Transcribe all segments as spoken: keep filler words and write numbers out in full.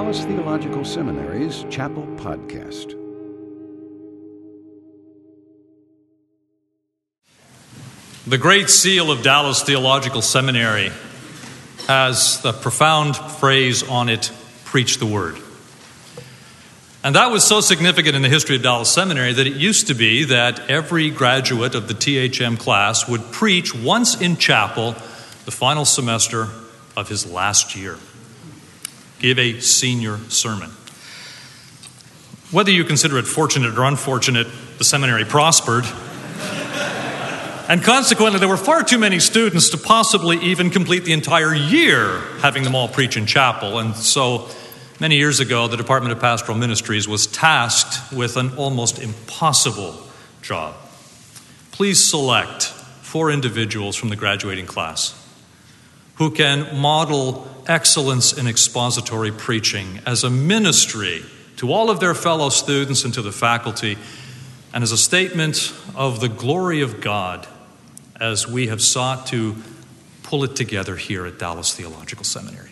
Dallas Theological Seminary's Chapel Podcast. The Great Seal of Dallas Theological Seminary has the profound phrase on it, "Preach the Word." And that was so significant in the history of Dallas Seminary that it used to be that every graduate of the T H M class would preach once in chapel the final semester of his last year. Give a senior sermon. Whether you consider it fortunate or unfortunate, the seminary prospered. And consequently, there were far too many students to possibly even complete the entire year having them all preach in chapel. And so many years ago, the Department of Pastoral Ministries was tasked with an almost impossible job. Please select four individuals from the graduating class who can model excellence in expository preaching as a ministry to all of their fellow students and to the faculty, and as a statement of the glory of God as we have sought to pull it together here at Dallas Theological Seminary.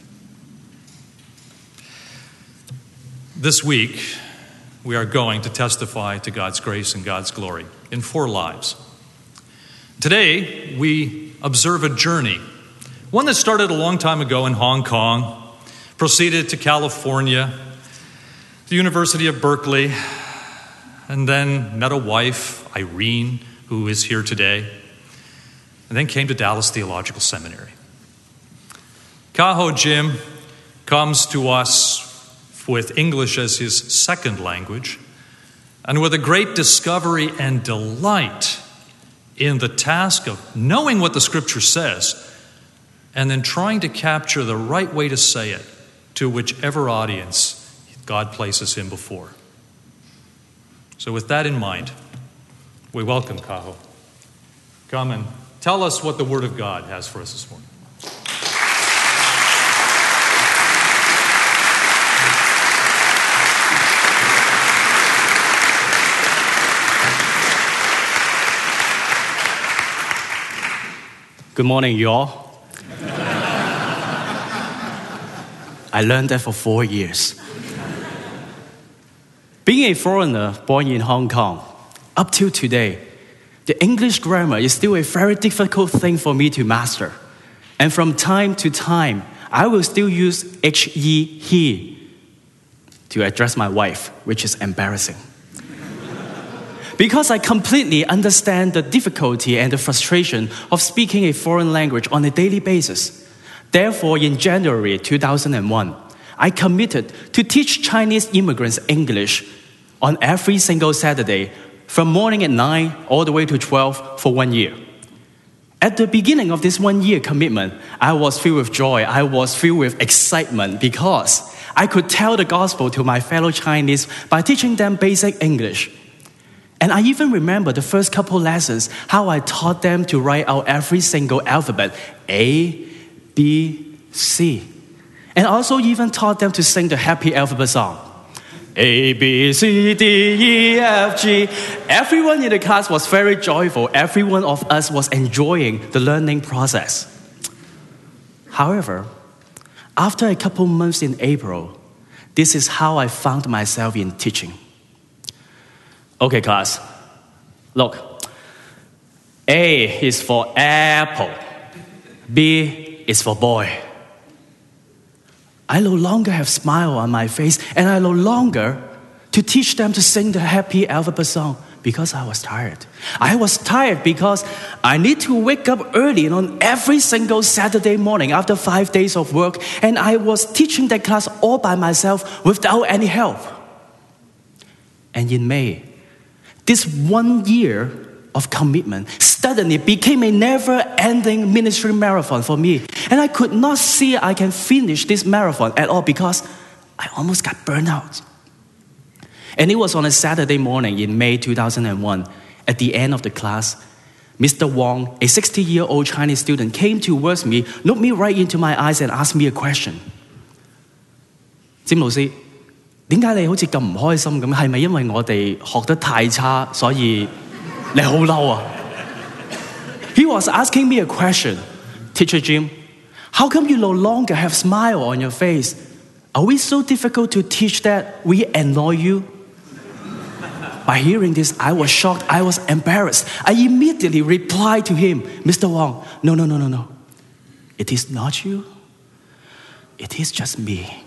This week, we are going to testify to God's grace and God's glory in four lives. Today, we observe a journey, one that started a long time ago in Hong Kong, proceeded to California, the University of Berkeley, and then met a wife, Irene, who is here today, and then came to Dallas Theological Seminary. Kaho Jim comes to us with English as his second language, and with a great discovery and delight in the task of knowing what the Scripture says, and then trying to capture the right way to say it to whichever audience God places him before. So with that in mind, we welcome Kaho. Come and tell us what the Word of God has for us this morning. Good morning, you all. I learned that for four years. Being a foreigner born in Hong Kong, up till today, the English grammar is still a very difficult thing for me to master. And from time to time, I will still use he, he to address my wife, which is embarrassing. Because I completely understand the difficulty and the frustration of speaking a foreign language on a daily basis. Therefore, in January two thousand one, I committed to teach Chinese immigrants English on every single Saturday from morning at nine all the way to twelve for one year. At the beginning of this one-year commitment, I was filled with joy. I was filled with excitement because I could tell the gospel to my fellow Chinese by teaching them basic English. And I even remember the first couple lessons, how I taught them to write out every single alphabet, A, B, C. And also even taught them to sing the Happy Alphabet song. A, B, C, D, E, F, G. Everyone in the class was very joyful. Every one of us was enjoying the learning process. However, after a couple months in April, this is how I found myself in teaching. Okay, class, look. A is for apple. B is for boy. I no longer have smile on my face, and I no longer to teach them to sing the Happy Alphabet song because I was tired. I was tired because I need to wake up early on every single Saturday morning after five days of work, and I was teaching that class all by myself without any help. And in May, this one year of commitment suddenly became a never-ending ministry marathon for me. And I could not see I can finish this marathon at all because I almost got burned out. And it was on a Saturday morning in May two thousand one. At the end of the class, Mister Wong, a sixty-year-old Chinese student, came towards me, looked me right into my eyes and asked me a question. 詹老師，點解你好似咁唔開心咁？係咪因為我哋學得太差，所以你好嬲啊？ He was asking me a question. Teacher Jim, how come you no longer have smile on your face? are we so difficult to teach that we annoy you? By hearing this, I was shocked. I was embarrassed. I immediately replied to him, Mister Wong, no, no, no, no, no. It is not you. It is just me.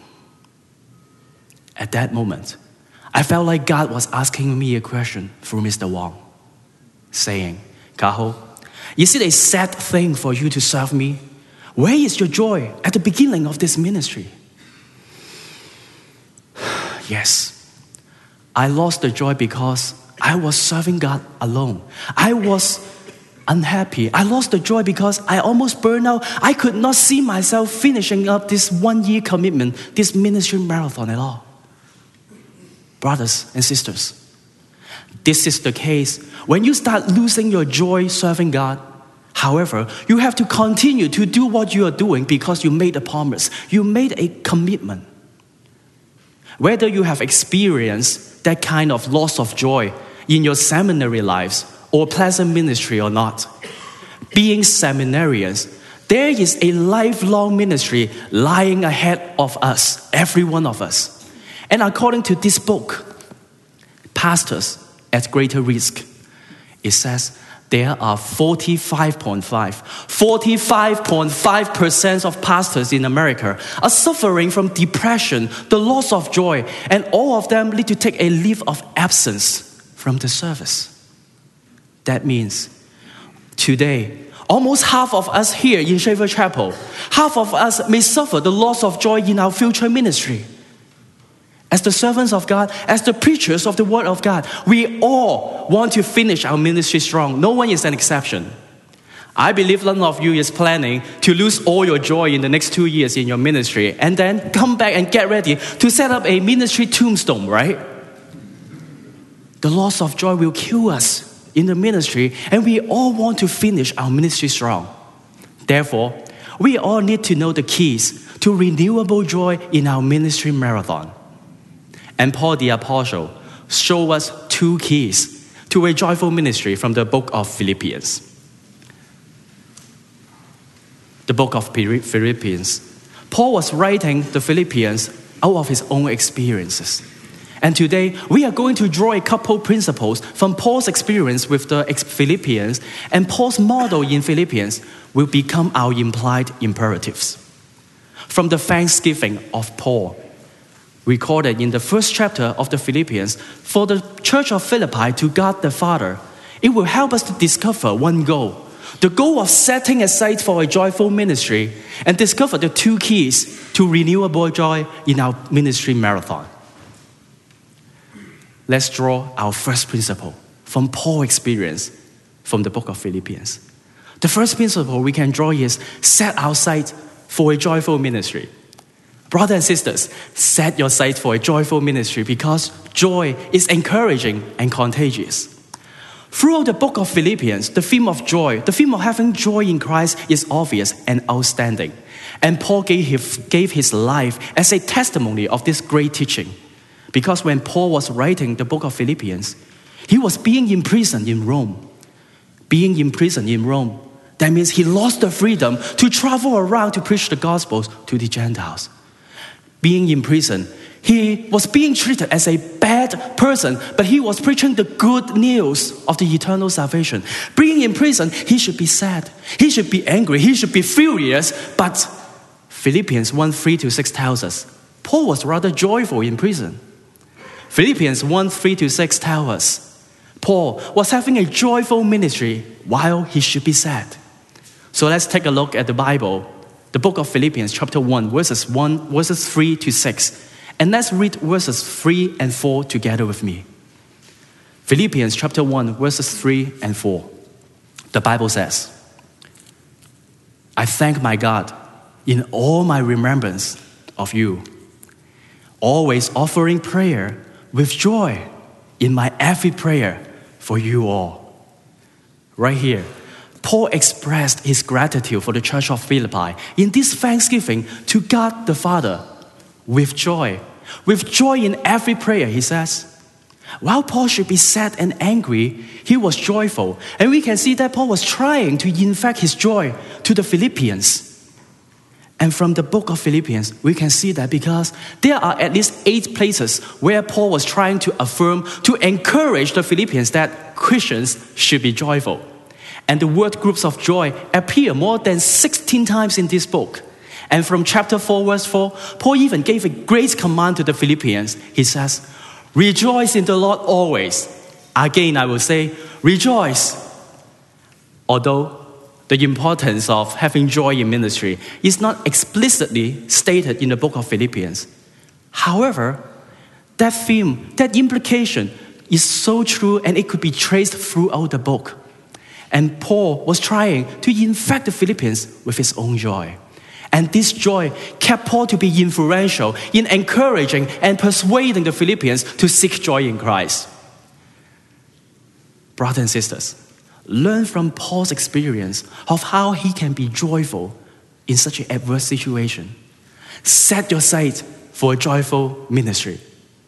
At that moment, I felt like God was asking me a question through Mister Wong, saying, Kaho, is it a sad thing for you to serve me? Where is your joy at the beginning of this ministry? Yes. I lost the joy because I was serving God alone. I was unhappy. I lost the joy because I almost burned out. I could not see myself finishing up this one-year commitment, this ministry marathon at all. Brothers and sisters, this is the case when you start losing your joy serving God. However, you have to continue to do what you are doing because you made a promise. You made a commitment. Whether you have experienced that kind of loss of joy in your seminary lives or pleasant ministry or not, being seminarians, there is a lifelong ministry lying ahead of us, every one of us. And according to this book, Pastors at Greater Risk, it says there are forty-five point five, forty-five point five percent of pastors in America are suffering from depression, the loss of joy, and all of them need to take a leave of absence from the service. That means today, almost half of us here in Shaver Chapel, half of us may suffer the loss of joy in our future ministry. As the servants of God, as the preachers of the Word of God, we all want to finish our ministry strong. No one is an exception. I believe none of you is planning to lose all your joy in the next two years in your ministry and then come back and get ready to set up a ministry tombstone, right? The loss of joy will kill us in the ministry, and we all want to finish our ministry strong. Therefore, we all need to know the keys to renewable joy in our ministry marathon. And Paul the Apostle showed us two keys to a joyful ministry from the book of Philippians. The book of Philippians. Paul was writing the Philippians out of his own experiences. And today, we are going to draw a couple principles from Paul's experience with the Philippians, and Paul's model in Philippians will become our implied imperatives. From the thanksgiving of Paul, recorded in the first chapter of the Philippians, for the church of Philippi to God the Father, it will help us to discover one goal, the goal of setting aside for a joyful ministry, and discover the two keys to renewable joy in our ministry marathon. Let's draw our first principle from Paul's experience from the book of Philippians. The first principle we can draw is set our sight for a joyful ministry. Brothers and sisters, set your sight for a joyful ministry because joy is encouraging and contagious. Throughout the book of Philippians, the theme of joy, the theme of having joy in Christ is obvious and outstanding. And Paul gave his, gave his life as a testimony of this great teaching. Because when Paul was writing the book of Philippians, he was being imprisoned in Rome. Being imprisoned in Rome, that means he lost the freedom to travel around to preach the gospel to the Gentiles. Being in prison, he was being treated as a bad person, but he was preaching the good news of the eternal salvation. Being in prison, he should be sad. He should be angry. He should be furious. But Philippians one, three to six tells us, Paul was rather joyful in prison. Philippians one, three to six tells us, Paul was having a joyful ministry while he should be sad. So let's take a look at the Bible. The book of Philippians chapter one, verses one, verses three to six. And let's read verses three and four together with me. Philippians chapter one, verses three and four. The Bible says, I thank my God in all my remembrance of you, always offering prayer with joy in my every prayer for you all. Right here, Paul expressed his gratitude for the church of Philippi in this thanksgiving to God the Father with joy. With joy in every prayer, he says. While Paul should be sad and angry, he was joyful. And we can see that Paul was trying to infect his joy to the Philippians. And from the book of Philippians, we can see that because there are at least eight places where Paul was trying to affirm, to encourage the Philippians that Christians should be joyful. And the word groups of joy appear more than sixteen times in this book. And from chapter four, verse four, Paul even gave a great command to the Philippians. He says, rejoice in the Lord always. Again, I will say, rejoice. Although the importance of having joy in ministry is not explicitly stated in the book of Philippians. However, that theme, that implication is so true, and it could be traced throughout the book. And Paul was trying to infect the Philippians with his own joy. And this joy kept Paul to be influential in encouraging and persuading the Philippians to seek joy in Christ. Brothers and sisters, learn from Paul's experience of how he can be joyful in such an adverse situation. Set your sight for a joyful ministry.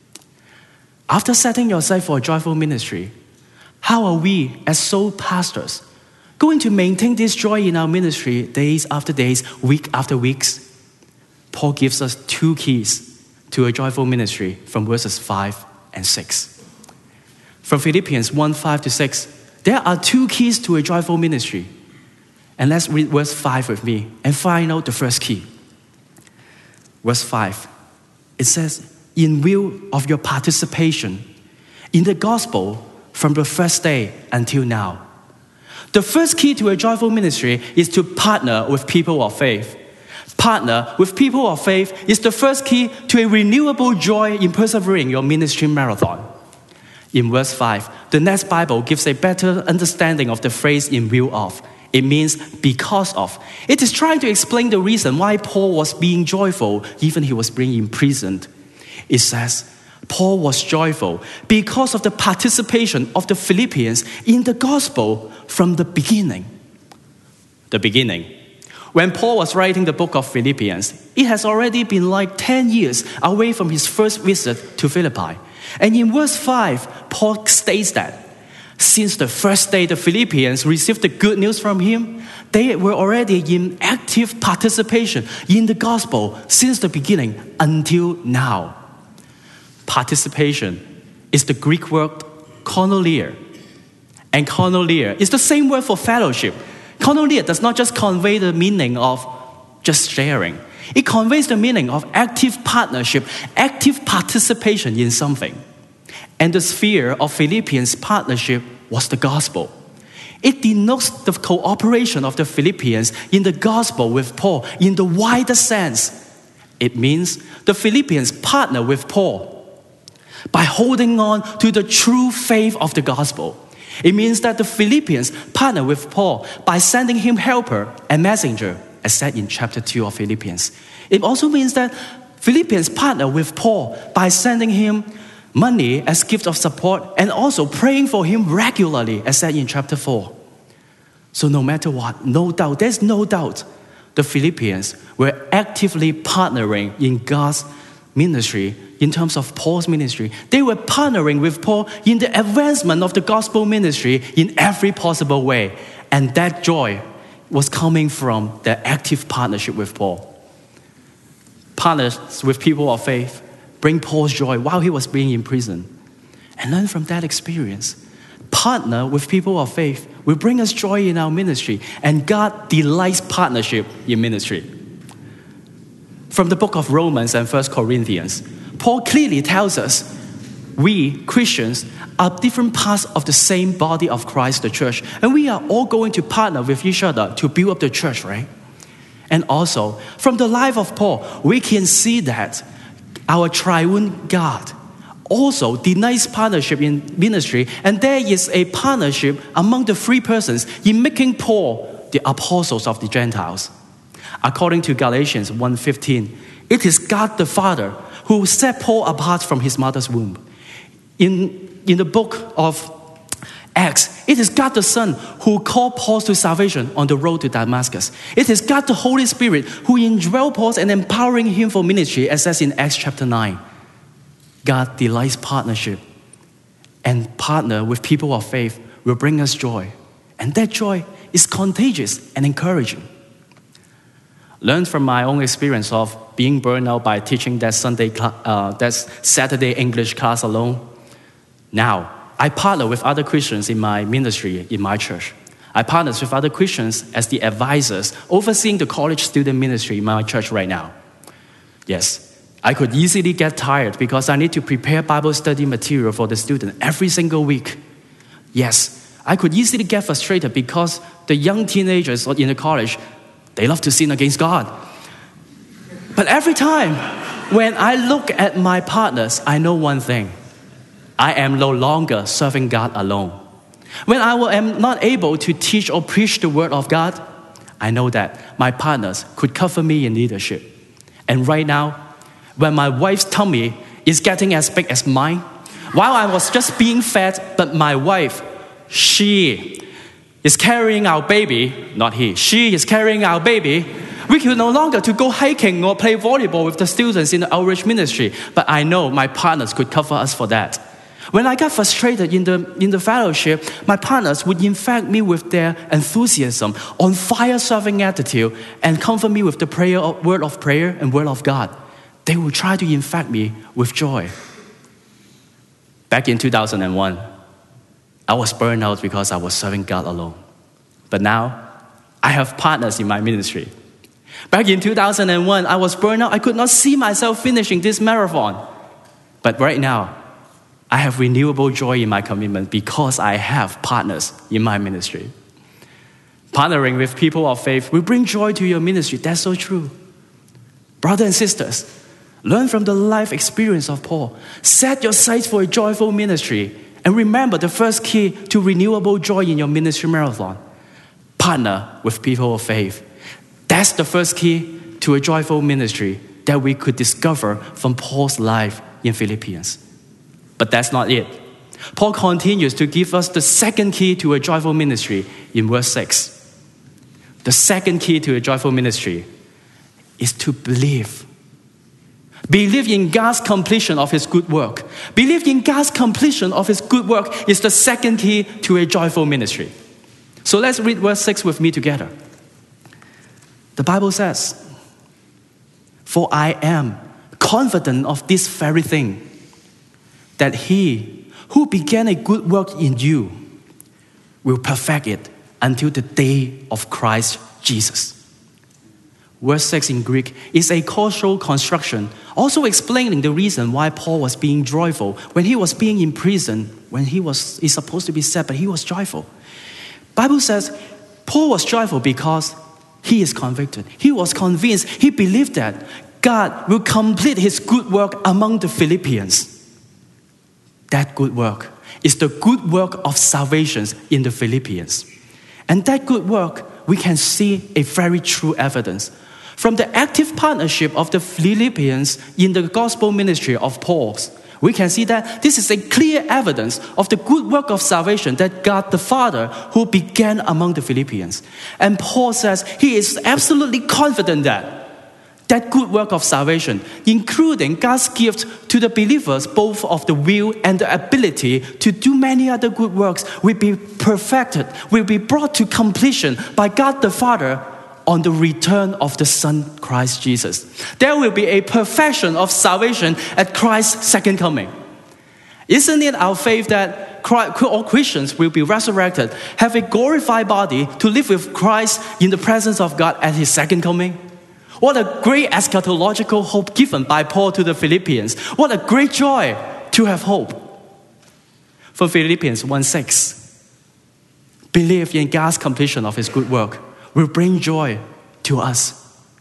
After setting your sight for a joyful ministry, how are we as soul pastors going to maintain this joy in our ministry days after days, week after weeks? Paul gives us two keys to a joyful ministry from verses five and six. From Philippians one, five to six, there are two keys to a joyful ministry. And let's read verse five with me and find out the first key. Verse five, it says, in view of your participation in the gospel from the first day until now. The first key to a joyful ministry is to partner with people of faith. Partner with people of faith is the first key to a renewable joy in persevering your ministry marathon. In verse five, the next Bible gives a better understanding of the phrase in view of. It means because of. It is trying to explain the reason why Paul was being joyful even he was being imprisoned. It says, Paul was joyful because of the participation of the Philippians in the gospel from the beginning. The beginning. When Paul was writing the book of Philippians, it has already been like ten years away from his first visit to Philippi. And in verse five, Paul states that since the first day the Philippians received the good news from him, they were already in active participation in the gospel since the beginning until now. Participation is the Greek word koinonia. And koinonia is the same word for fellowship. Koinonia does not just convey the meaning of just sharing. It conveys the meaning of active partnership, active participation in something. And the sphere of Philippians' partnership was the gospel. It denotes the cooperation of the Philippians in the gospel with Paul in the wider sense. It means the Philippians partner with Paul by holding on to the true faith of the gospel. It means that the Philippians partner with Paul by sending him helper and messenger, as said in chapter two of Philippians. It also means that Philippians partner with Paul by sending him money as gift of support and also praying for him regularly, as said in chapter four. So no matter what, no doubt, there's no doubt, the Philippians were actively partnering in God's ministry. In terms of Paul's ministry, they were partnering with Paul in the advancement of the gospel ministry in every possible way. And that joy was coming from their active partnership with Paul. Partners with people of faith bring Paul's joy while he was being in prison. And learn from that experience. Partner with people of faith will bring us joy in our ministry. And God delights partnership in ministry. From the book of Romans and First Corinthians, Paul clearly tells us we, Christians, are different parts of the same body of Christ, the church. And we are all going to partner with each other to build up the church, right? And also, from the life of Paul, we can see that our triune God also denies partnership in ministry. And there is a partnership among the three persons in making Paul the apostles of the Gentiles. According to Galatians one fifteen, it is God the Father who set Paul apart from his mother's womb. In, in the book of Acts, it is God the Son who called Paul to salvation on the road to Damascus. It is God the Holy Spirit who indwelt Paul and empowering him for ministry, as says in Acts chapter nine. God delights partnership, and partner with people of faith will bring us joy. And that joy is contagious and encouraging. Learned from my own experience of being burned out by teaching that Sunday, cl- uh, that Saturday English class alone. Now, I partner with other Christians in my ministry, in my church. I partner with other Christians as the advisors overseeing the college student ministry in my church right now. Yes, I could easily get tired because I need to prepare Bible study material for the student every single week. Yes, I could easily get frustrated because the young teenagers in the college, they love to sin against God. But every time when I look at my partners, I know one thing. I am no longer serving God alone. When I am not able to teach or preach the word of God, I know that my partners could cover me in leadership. And right now, when my wife's tummy is getting as big as mine, while I was just being fed, but my wife, she is carrying our baby, not he, she is carrying our baby. We can no longer to go hiking or play volleyball with the students in the outreach ministry, but I know my partners could cover us for that. When I got frustrated in the, in the fellowship, my partners would infect me with their enthusiasm, on fire serving attitude, and comfort me with the prayer, word of prayer and word of God. They would try to infect me with joy. Back in two thousand one, I was burned out because I was serving God alone. But now, I have partners in my ministry. Back in two thousand one, I was burned out. I could not see myself finishing this marathon. But right now, I have renewable joy in my commitment because I have partners in my ministry. Partnering with people of faith will bring joy to your ministry. That's so true. Brothers and sisters, learn from the life experience of Paul. Set your sights for a joyful ministry. And remember the first key to renewable joy in your ministry marathon. Partner with people of faith. That's the first key to a joyful ministry that we could discover from Paul's life in Philippians. But that's not it. Paul continues to give us the second key to a joyful ministry in verse six. The second key to a joyful ministry is to believe. Believe in God's completion of His good work. Believe in God's completion of His good work is the second key to a joyful ministry. So let's read verse six with me together. The Bible says, "For I am confident of this very thing, that He who began a good work in you will perfect it until the day of Christ Jesus." Verse six in Greek is a causal construction, also explaining the reason why Paul was being joyful when he was being imprisoned, when he was he's supposed to be sad, but he was joyful. Bible says Paul was joyful because he is convicted. He was convinced, he believed that God will complete His good work among the Philippians. That good work is the good work of salvation in the Philippians. And that good work, we can see a very true evidence. From the active partnership of the Philippians in the gospel ministry of Paul's, we can see that this is a clear evidence of the good work of salvation that God the Father who began among the Philippians. And Paul says he is absolutely confident that that good work of salvation, including God's gift to the believers, both of the will and the ability to do many other good works, will be perfected, will be brought to completion by God the Father on the return of the Son, Christ Jesus. There will be a perfection of salvation at Christ's second coming. Isn't it our faith that all Christians will be resurrected, have a glorified body to live with Christ in the presence of God at His second coming? What a great eschatological hope given by Paul to the Philippians. What a great joy to have hope. From Philippians one six, believe in God's completion of His good work will bring joy to us.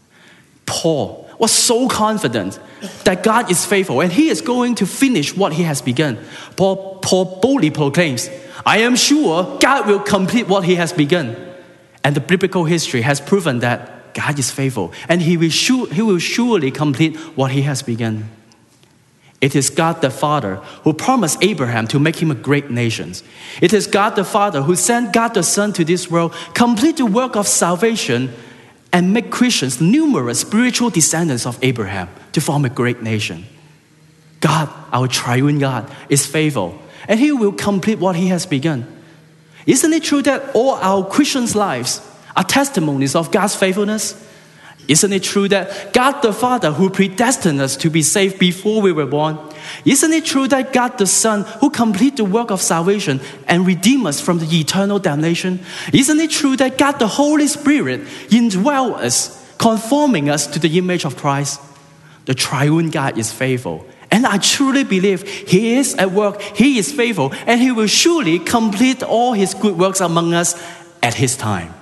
Paul was so confident that God is faithful and He is going to finish what He has begun. Paul, Paul boldly proclaims, "I am sure God will complete what He has begun." And the biblical history has proven that God is faithful, and he will, sure, he will surely complete what He has begun. It is God the Father who promised Abraham to make him a great nation. It is God the Father who sent God the Son to this world, complete the work of salvation, and make Christians numerous spiritual descendants of Abraham to form a great nation. God, our triune God, is faithful, and He will complete what He has begun. Isn't it true that all our Christians' lives are testimonies of God's faithfulness? Isn't it true that God the Father who predestined us to be saved before we were born? Isn't it true that God the Son who completed the work of salvation and redeemed us from the eternal damnation? Isn't it true that God the Holy Spirit indwells us, conforming us to the image of Christ? The triune God is faithful, and I truly believe He is at work, He is faithful, and He will surely complete all His good works among us at His time.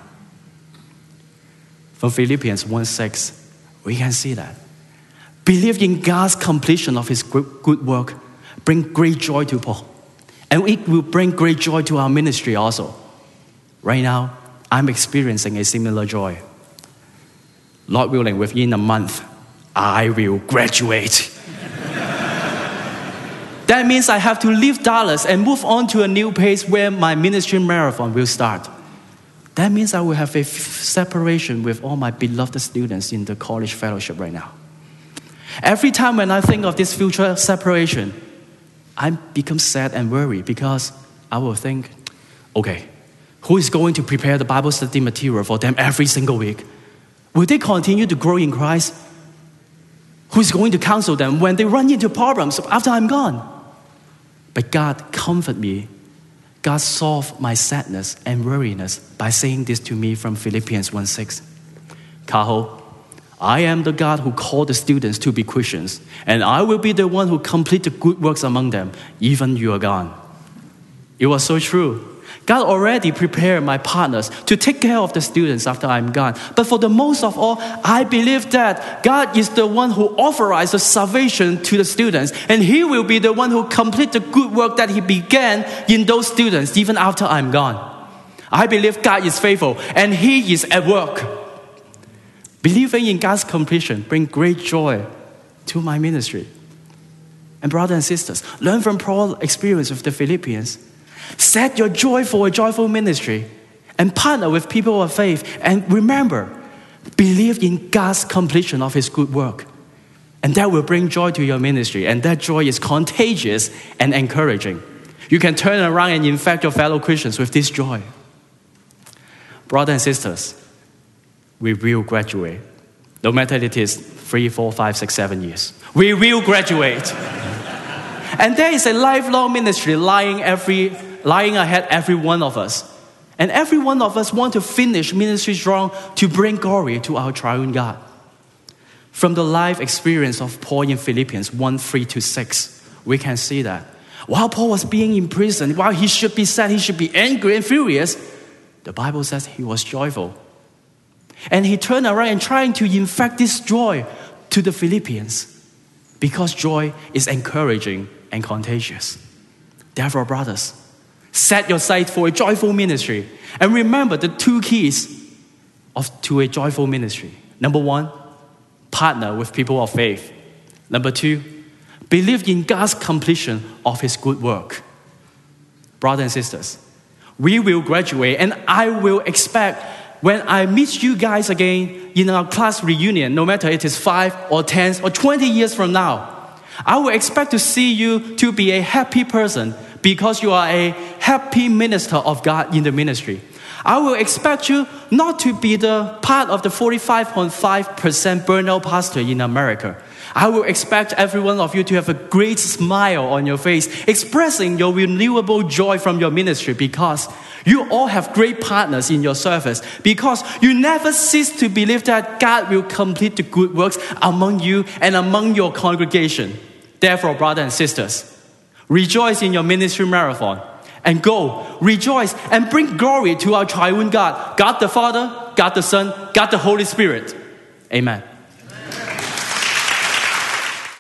From Philippians one six, we can see that. Believe in God's completion of His good work bring great joy to Paul. And it will bring great joy to our ministry also. Right now, I'm experiencing a similar joy. Lord willing, within a month, I will graduate. That means I have to leave Dallas and move on to a new place where my ministry marathon will start. That means I will have a f- separation with all my beloved students in the college fellowship right now. Every time when I think of this future separation, I become sad and worried because I will think, okay, who is going to prepare the Bible study material for them every single week? Will they continue to grow in Christ? Who is going to counsel them when they run into problems after I'm gone? But God comfort me. God solved my sadness and weariness by saying this to me from Philippians one six. Kaho, I am the God who called the students to be Christians, and I will be the one who complete the good works among them, even you are gone. It was so true. God already prepared my partners to take care of the students after I'm gone. But for the most of all, I believe that God is the one who authorizes salvation to the students, and He will be the one who complete the good work that He began in those students even after I'm gone. I believe God is faithful and He is at work. Believing in God's completion brings great joy to my ministry. And brothers and sisters, learn from Paul's experience with the Philippians. Set your joy for a joyful ministry and partner with people of faith. And remember, believe in God's completion of His good work. And that will bring joy to your ministry. And that joy is contagious and encouraging. You can turn around and infect your fellow Christians with this joy. Brothers and sisters, we will graduate. No matter it is three, four, five, six, seven years. We will graduate. And there is a lifelong ministry lying every lying ahead every one of us. And every one of us want to finish ministry strong to bring glory to our triune God. From the life experience of Paul in Philippians one, three to six, we can see that while Paul was being imprisoned, while he should be sad, he should be angry and furious, the Bible says he was joyful. And he turned around and trying to infect this joy to the Philippians, because joy is encouraging and contagious. Therefore, brothers, set your sight for a joyful ministry. And remember the two keys of to a joyful ministry. Number one, partner with people of faith. Number two, believe in God's completion of His good work. Brothers and sisters, we will graduate, and I will expect when I meet you guys again in our class reunion, no matter it is five or ten or twenty years from now, I will expect to see you to be a happy person because you are a happy minister of God in the ministry. I will expect you not to be the part of the forty-five point five percent burnout pastor in America. I will expect every one of you to have a great smile on your face, expressing your renewable joy from your ministry, because you all have great partners in your service, because you never cease to believe that God will complete the good works among you and among your congregation. Therefore, brothers and sisters, rejoice in your ministry marathon and go, rejoice and bring glory to our triune God, God the Father, God the Son, God the Holy Spirit. Amen.